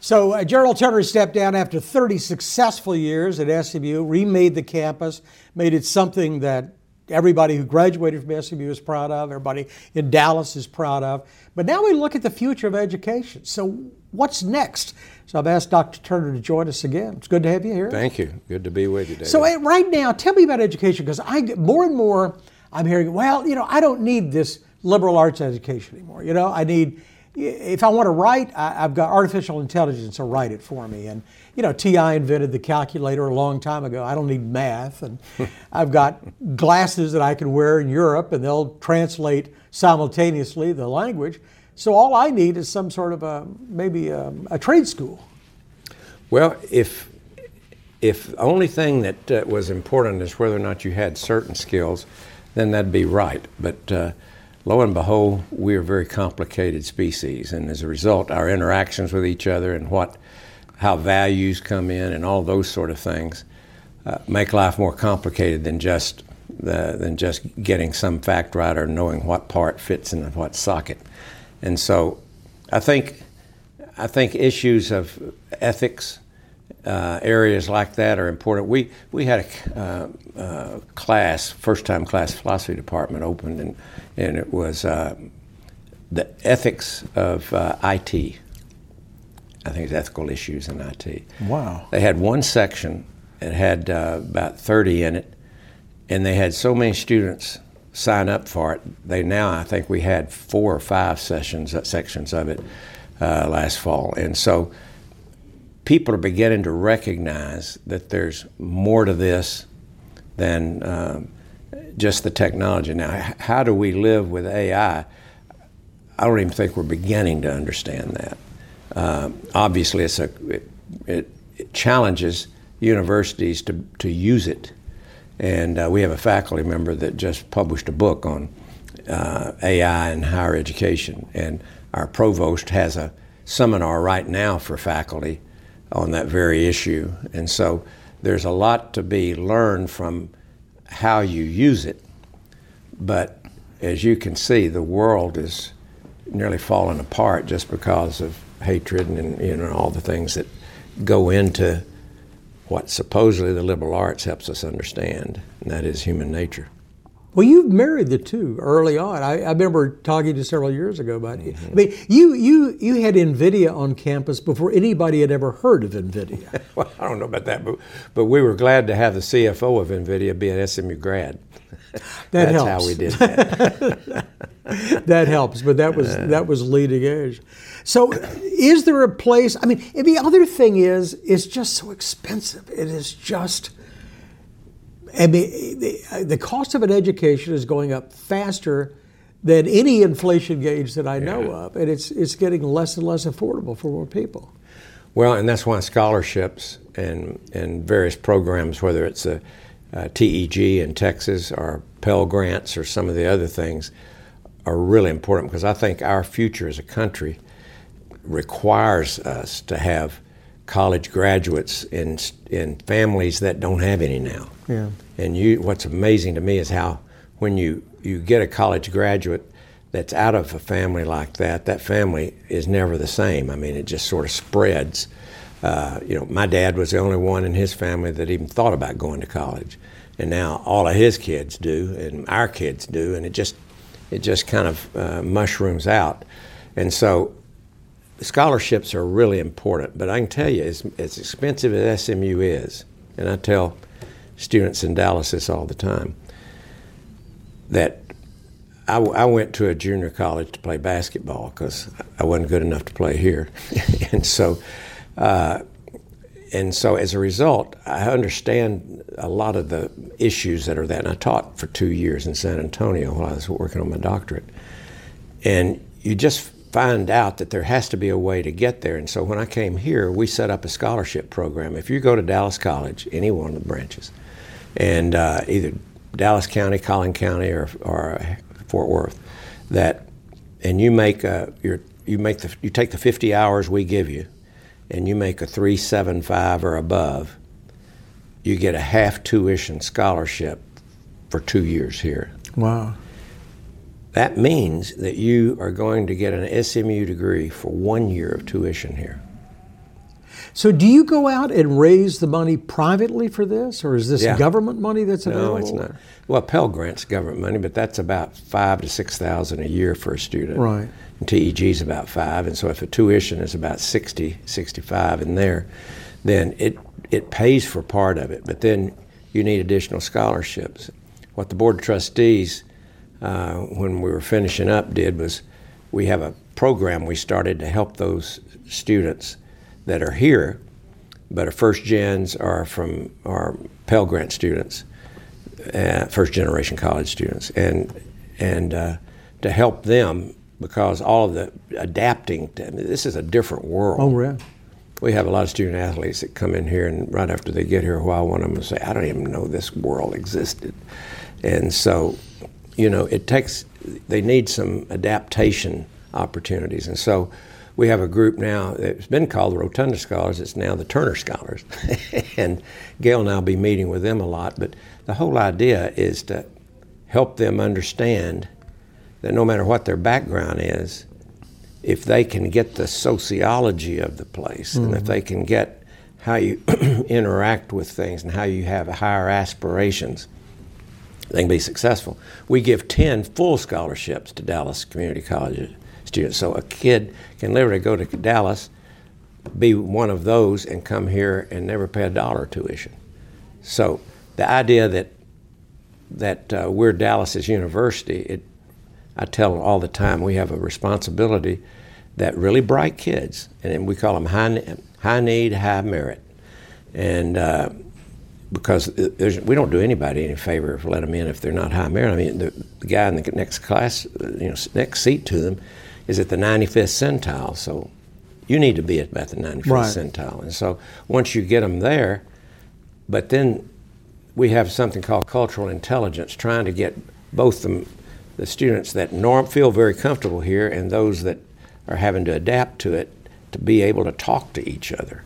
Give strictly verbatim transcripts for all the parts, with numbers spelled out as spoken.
So uh, Gerald Turner stepped down after thirty successful years at S M U, remade the campus, made it something that everybody who graduated from S M U is proud of, everybody in Dallas is proud of. But now we look at the future of education. So what's next? So I've asked Doctor Turner to join us again. It's good to have you here. Thank you. Good to be with you, David. So uh, right now, tell me about education, because I get more and more I'm hearing, well, you know, I don't need this liberal arts education anymore. You know, I need, if I want to write, I, I've got artificial intelligence to write it for me. And, you know, T I invented the calculator a long time ago. I don't need math. And I've got glasses that I can wear in Europe, and they'll translate simultaneously the language. So all I need is some sort of a, maybe a, a trade school. Well, if if the only thing that uh, was important is whether or not you had certain skills, then that'd be right. But uh, lo and behold, we are a very complicated species, and as a result, our interactions with each other and what, how values come in and all those sort of things uh, make life more complicated than just the, than just getting some fact right or knowing what part fits in what socket. And so, I think I think issues of ethics, Uh, areas like that are important. We we had a uh, uh, class, first time class philosophy department opened, and and it was uh, the ethics of uh, I T. I think it's ethical issues in I T. Wow. They had one section that had uh, about thirty in it, and they had so many students sign up for it. They now, I think we had four or five sessions, uh, sections of it uh, last fall, and so people are beginning to recognize that there's more to this than um, just the technology. Now, how do we live with A I? I don't even think we're beginning to understand that. Um, obviously, it's a, it, it, it challenges universities to, to use it. And uh, we have a faculty member that just published a book on uh, A I in higher education. And our provost has a seminar right now for faculty on that very issue. And so there's a lot to be learned from how you use it. But as you can see, the world is nearly falling apart just because of hatred and, you know, all the things that go into what supposedly the liberal arts helps us understand, and that is human nature. Well, you've married the two early on. I, I remember talking to you several years ago about it. Mm-hmm. I mean, you, you, you had NVIDIA on campus before anybody had ever heard of NVIDIA. Well, I don't know about that, but, but we were glad to have the C F O of NVIDIA be an S M U grad. That That's helps. how we did that. That helps, but that was that was leading edge. So, is there a place? I mean, and the other thing is, it's just so expensive. It is just. I mean, the, the cost of an education is going up faster than any inflation gauge that I know yeah. of, and it's it's getting less and less affordable for more people. Well, and that's why scholarships and and various programs, whether it's a, a T E G in Texas or Pell Grants or some of the other things, are really important, because I think our future as a country requires us to have college graduates in in families that don't have any now. Yeah. And you, what's amazing to me is how when you, you get a college graduate that's out of a family like that, that family is never the same. I mean, it just sort of spreads. Uh, you know, my dad was the only one in his family that even thought about going to college, and now all of his kids do, and our kids do, and it just it just kind of uh, mushrooms out. And so scholarships are really important, but I can tell you, as, as expensive as S M U is, and I tell students in Dallas this all the time, that I, I went to a junior college to play basketball because I wasn't good enough to play here. and so uh, and so as a result, I understand a lot of the issues that are that. And I taught for two years in San Antonio while I was working on my doctorate. And you just find out that there has to be a way to get there. And so when I came here, we set up a scholarship program. If you go to Dallas College, any one of the branches, and uh, either Dallas County, Collin County, or, or Fort Worth, that, and you make a, your, you make the, you take the fifty hours we give you, and you make a three seven five or above, you get a half tuition scholarship for two years here. Wow. That means that you are going to get an S M U degree for one year of tuition here. So do you go out and raise the money privately for this, or is this Yeah. government money that's available? No, it's not. Well, Pell Grant's government money, but that's about five to six thousand a year for a student. Right. And T E G's about five, and so if a tuition is about sixty, sixty-five in there, then it it pays for part of it. But then you need additional scholarships. What the Board of Trustees, uh, when we were finishing up, did was we have a program we started to help those students that are here, but are first gens or from our Pell Grant students, uh, first generation college students, and and uh, to help them because all of the adapting. To, I mean, this is a different world. Oh, yeah. We have a lot of student athletes that come in here, and right after they get here a while, one of them will say, "I don't even know this world existed," and so, you know, it takes. They need some adaptation opportunities, and so. We have a group now that's been called the Rotunda Scholars. It's now the Turner Scholars. And Gail and I will be meeting with them a lot. But the whole idea is to help them understand that no matter what their background is, if they can get the sociology of the place, mm-hmm. and if they can get how you interact with things and how you have higher aspirations, they can be successful. We give ten full scholarships to Dallas Community College students. So a kid can literally go to Dallas, be one of those, and come here and never pay a dollar tuition. So the idea that that uh, we're Dallas's university, it, I tell them all the time, we have a responsibility that really bright kids, and we call them high, high need, high merit. And uh, because there's, we don't do anybody any favor if we let them in if they're not high merit. I mean, the, the guy in the next class, you know, next seat to them, is at the ninety-fifth centile, so you need to be at about the ninety-fifth right. centile. And so once you get them there, but then we have something called cultural intelligence, trying to get both them, the students that norm, feel very comfortable here and those that are having to adapt to it, to be able to talk to each other.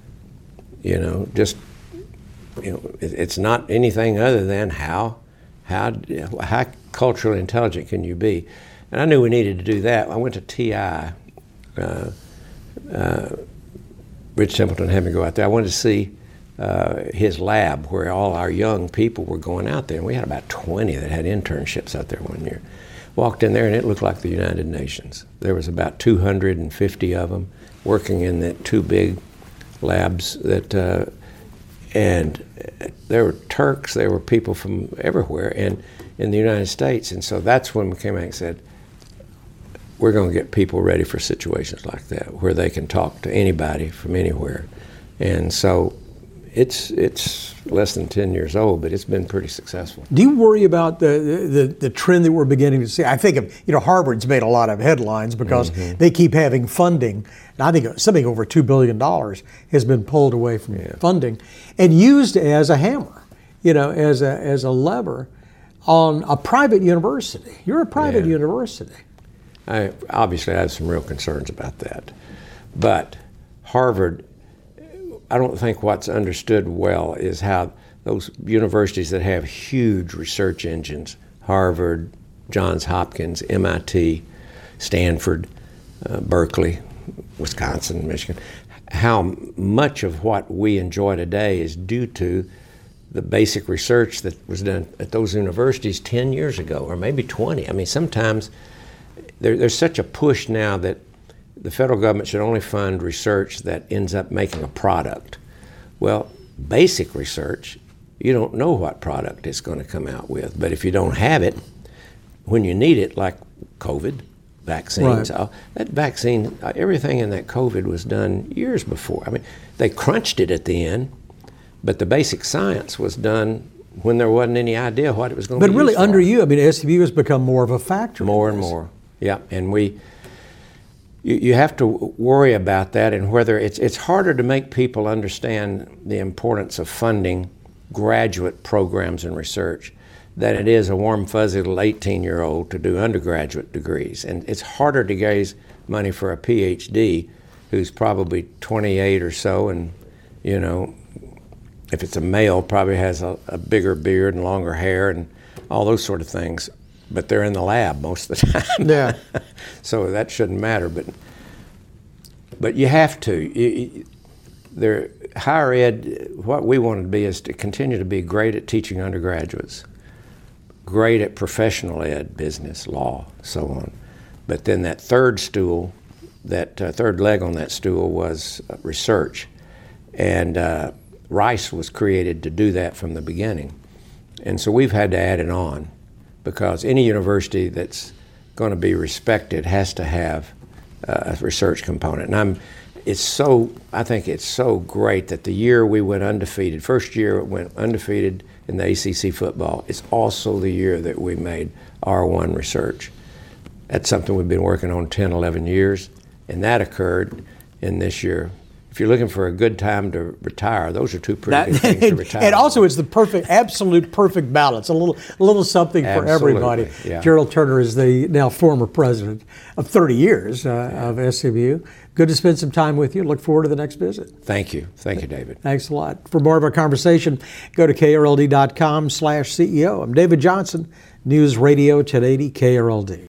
You know, just, you know, it, it's not anything other than how, how, how culturally intelligent can you be? And I knew we needed to do that. I went to T I, uh, uh, Rich Templeton had me go out there. I wanted to see uh, his lab where all our young people were going out there. And we had about twenty that had internships out there one year. Walked in there and it looked like the United Nations. There was about two hundred fifty of them working in the two big labs that, uh, and there were Turks, there were people from everywhere and in the United States. And so that's when we came out and said, we're going to get people ready for situations like that, where they can talk to anybody from anywhere. And so it's it's less than ten years old, but it's been pretty successful. Do you worry about the, the, the trend that we're beginning to see? I think of, you know, Harvard's made a lot of headlines because mm-hmm. they keep having funding. And I think something over two billion dollars has been pulled away from yeah. funding and used as a hammer, you know, as a, as a lever on a private university. You're a private yeah. university. I obviously I have some real concerns about that. But Harvard, I don't think what's understood well is how those universities that have huge research engines, Harvard, Johns Hopkins, M I T, Stanford, uh, Berkeley, Wisconsin, Michigan, how much of what we enjoy today is due to the basic research that was done at those universities ten years ago, or maybe twenty. I mean, sometimes there, there's such a push now that the federal government should only fund research that ends up making a product. Well, basic research, you don't know what product it's going to come out with. But if you don't have it, when you need it, like COVID, vaccines, right. uh, that vaccine, uh, everything in that COVID was done years before. I mean, they crunched it at the end, but the basic science was done when there wasn't any idea what it was going to be used But really, for. under you, I mean, S V U has become more of a factor. More and more, yeah. And we, you, you have to worry about that, and whether it's it's harder to make people understand the importance of funding graduate programs and research than it is a warm, fuzzy little eighteen-year-old to do undergraduate degrees. And it's harder to raise money for a P H D who's probably twenty-eight or so, and, you know, if it's a male, probably has a, a bigger beard and longer hair and all those sort of things. But they're in the lab most of the time. Yeah. So that shouldn't matter. But but you have to. You, there, higher ed, what we wanted to be is to continue to be great at teaching undergraduates, great at professional ed, business, law, so on. But then that third stool, that uh, third leg on that stool was uh, research. And uh, Rice was created to do that from the beginning. And so we've had to add it on, because any university that's going to be respected has to have uh, a research component. And I'm, it's so, I think it's so great that the year we went undefeated, first year it went undefeated in the A C C football, it's also the year that we made R one research. That's something we've been working on ten, eleven years, and that occurred in this year. If you're looking for a good time to retire, those are two pretty That, good things to retire. And also, it's the perfect, absolute perfect balance. A little, a little something for Absolutely, everybody. yeah. Gerald Turner is the now former president of thirty years uh, yeah. of S M U. Good to spend some time with you. Look forward to the next visit. Thank you. Thank you, David. Thanks a lot. For more of our conversation, go to K R L D dot com slash C E O. I'm David Johnson, News Radio ten eighty K R L D.